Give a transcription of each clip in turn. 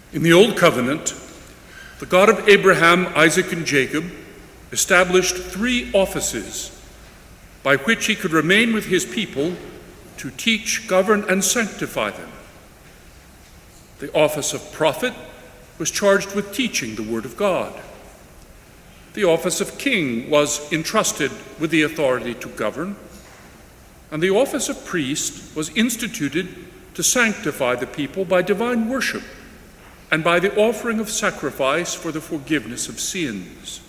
In the Old Covenant, the God of Abraham, Isaac, and Jacob established 3 offices by which he could remain with his people to teach, govern, and sanctify them. The office of prophet was charged with teaching the word of God. The office of king was entrusted with the authority to govern, and the office of priest was instituted to sanctify the people by divine worship and by the offering of sacrifice for the forgiveness of sins.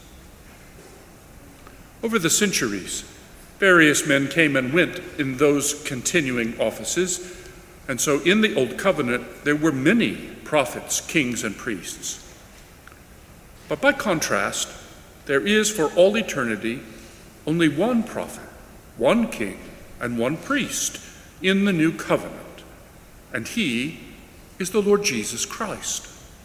Over the centuries, various men came and went in those continuing offices, and so in the Old Covenant there were many prophets, kings, and priests. But by contrast, there is for all eternity only one prophet, one king, and one priest in the New Covenant, and he is the Lord Jesus Christ.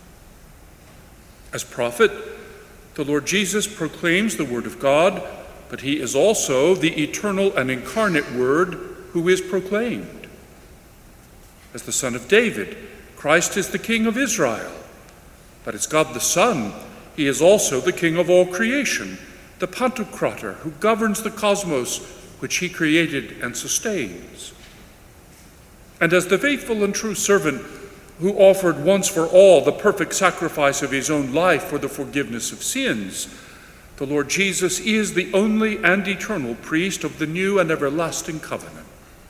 As prophet, the Lord Jesus proclaims the word of God, but he is also the eternal and incarnate Word who is proclaimed. As the Son of David, Christ is the King of Israel, but as God the Son, he is also the King of all creation, the Pantocrator who governs the cosmos which he created and sustains. And as the faithful and true servant who offered once for all the perfect sacrifice of his own life for the forgiveness of sins, the Lord Jesus is the only and eternal priest of the new and everlasting covenant.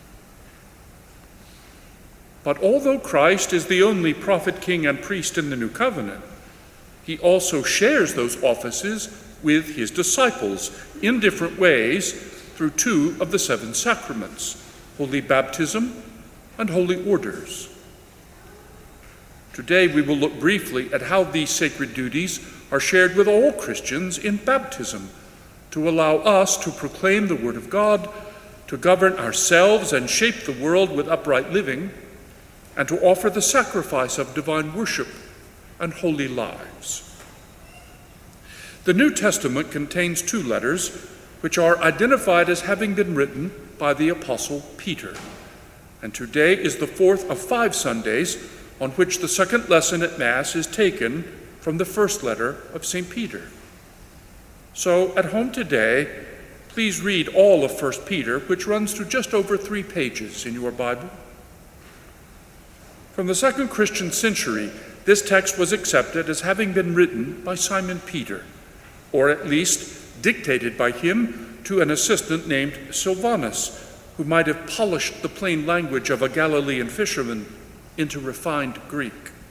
But although Christ is the only prophet, king, and priest in the new covenant, he also shares those offices with his disciples in different ways through 2 of the 7 sacraments, holy baptism and holy orders. Today we will look briefly at how these sacred duties are shared with all Christians in baptism to allow us to proclaim the Word of God, to govern ourselves and shape the world with upright living, and to offer the sacrifice of divine worship and holy lives. The New Testament contains 2 letters which are identified as having been written by the Apostle Peter, and today is the 4th of 5 Sundays on which the second lesson at Mass is taken from the first letter of St. Peter. So at home today, please read all of 1 Peter, which runs to just over 3 pages in your Bible. From the second Christian century, this text was accepted as having been written by Simon Peter, or at least dictated by him to an assistant named Silvanus, who might have polished the plain language of a Galilean fisherman into refined Greek.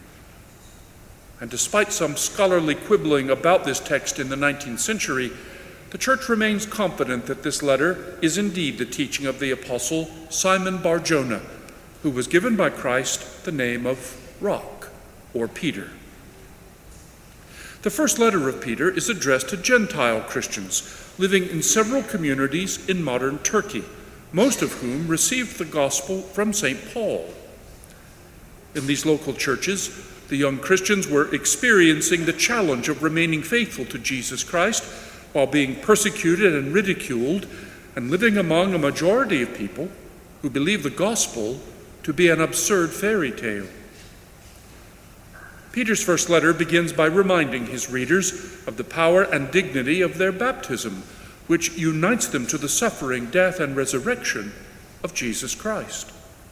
And despite some scholarly quibbling about this text in the 19th century, the Church remains confident that this letter is indeed the teaching of the Apostle Simon Bar-Jonah, who was given by Christ the name of Rock, or Peter. The first letter of Peter is addressed to Gentile Christians living in several communities in modern Turkey, most of whom received the gospel from St. Paul. In these local churches, the young Christians were experiencing the challenge of remaining faithful to Jesus Christ while being persecuted and ridiculed and living among a majority of people who believe the gospel to be an absurd fairy tale. Peter's first letter begins by reminding his readers of the power and dignity of their baptism, which unites them to the suffering, death, and resurrection of Jesus Christ.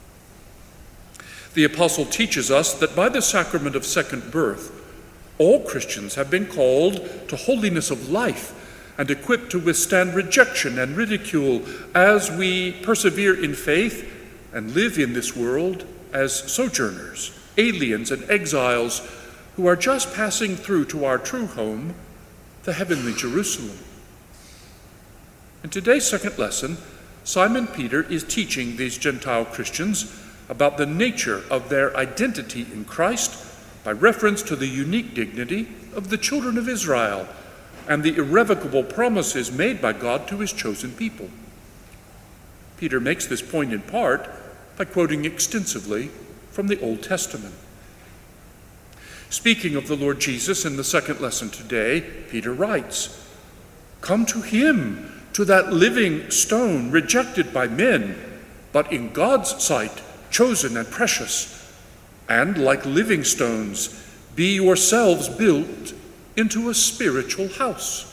The apostle teaches us that by the sacrament of second birth, all Christians have been called to holiness of life and equipped to withstand rejection and ridicule as we persevere in faith and live in this world as sojourners, aliens, and exiles who are just passing through to our true home, the heavenly Jerusalem. In today's second lesson, Simon Peter is teaching these Gentile Christians about the nature of their identity in Christ by reference to the unique dignity of the children of Israel and the irrevocable promises made by God to his chosen people. Peter makes this point in part by quoting extensively from the Old Testament. Speaking of the Lord Jesus in the second lesson today, Peter writes, "Come to him, to that living stone rejected by men, but in God's sight chosen and precious, and like living stones, be yourselves built into a spiritual house.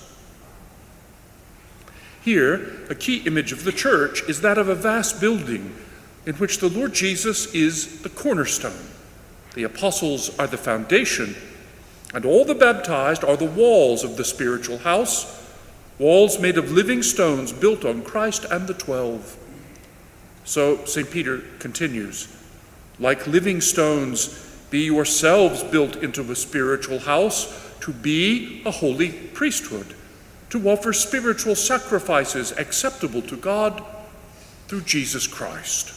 Here, a key image of the church is that of a vast building in which the Lord Jesus is the cornerstone. The apostles are the foundation, and all the baptized are the walls of the spiritual house, walls made of living stones built on Christ and the 12. So St. Peter continues, like living stones, be yourselves built into a spiritual house to be a holy priesthood, to offer spiritual sacrifices acceptable to God through Jesus Christ.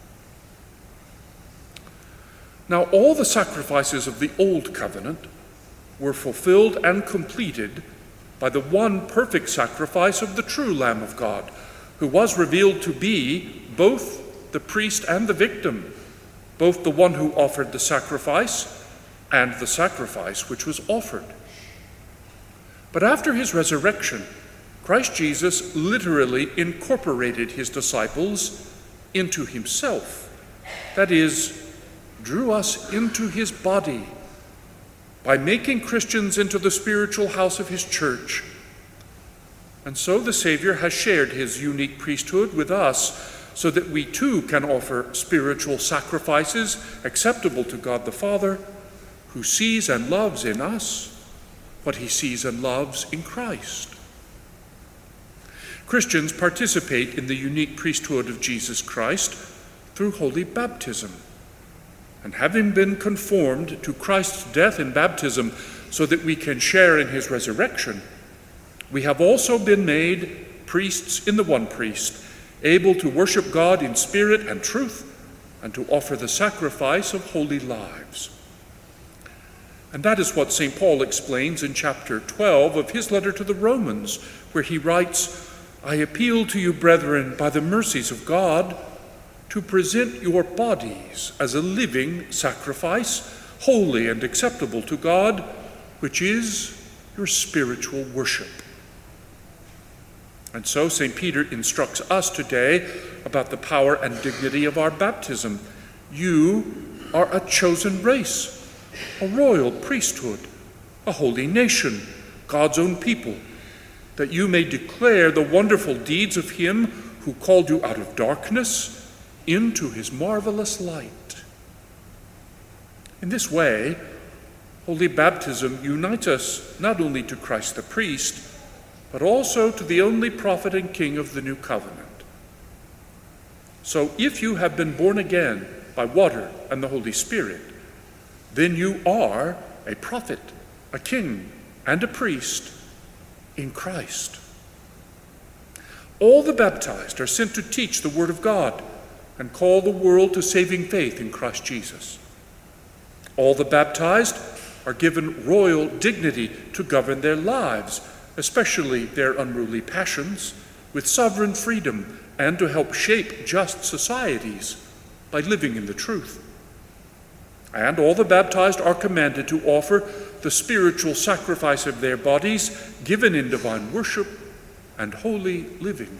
Now, all the sacrifices of the Old Covenant were fulfilled and completed by the one perfect sacrifice of the true Lamb of God, who was revealed to be both the priest and the victim, both the one who offered the sacrifice and the sacrifice which was offered. But after his resurrection, Christ Jesus literally incorporated his disciples into himself. That is, drew us into his body by making Christians into the spiritual house of his church. And so the Savior has shared his unique priesthood with us so that we too can offer spiritual sacrifices acceptable to God the Father, who sees and loves in us what he sees and loves in Christ. Christians participate in the unique priesthood of Jesus Christ through holy baptism. And having been conformed to Christ's death in baptism so that we can share in his resurrection, we have also been made priests in the one priest, able to worship God in spirit and truth, and to offer the sacrifice of holy lives. And that is what St. Paul explains in chapter 12 of his letter to the Romans, where he writes, I appeal to you, brethren, by the mercies of God, to present your bodies as a living sacrifice, holy and acceptable to God, which is your spiritual worship. And so St. Peter instructs us today about the power and dignity of our baptism. You are a chosen race, a royal priesthood, a holy nation, God's own people, that you may declare the wonderful deeds of him who called you out of darkness into his marvelous light. In this way, holy baptism unites us not only to Christ the priest, but also to the only prophet and king of the new covenant. So if you have been born again by water and the Holy Spirit, then you are a prophet, a king, and a priest in Christ. All the baptized are sent to teach the word of God and call the world to saving faith in Christ Jesus. All the baptized are given royal dignity to govern their lives, especially their unruly passions, with sovereign freedom, and to help shape just societies by living in the truth. And all the baptized are commanded to offer the spiritual sacrifice of their bodies, given in divine worship and holy living.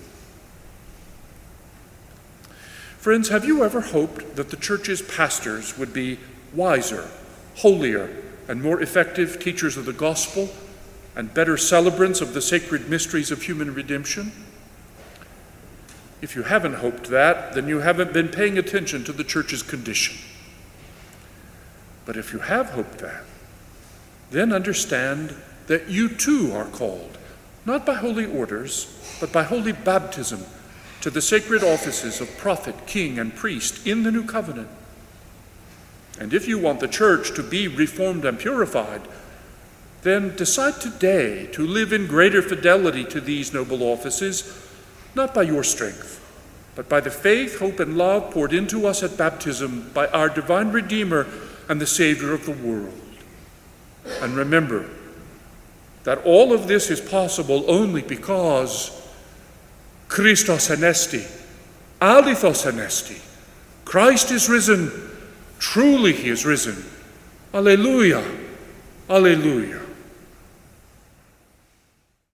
Friends, have you ever hoped that the church's pastors would be wiser, holier, and more effective teachers of the gospel and better celebrants of the sacred mysteries of human redemption? If you haven't hoped that, then you haven't been paying attention to the church's condition. But if you have hoped that, then understand that you too are called, not by holy orders, but by holy baptism, to the sacred offices of prophet, king, and priest in the new covenant. And if you want the church to be reformed and purified, then decide today to live in greater fidelity to these noble offices, not by your strength, but by the faith, hope, and love poured into us at baptism by our divine Redeemer and the Savior of the world. And remember that all of this is possible only because Christos anesti, alithos anesti. Christ is risen. Truly he is risen. Alleluia. Alleluia.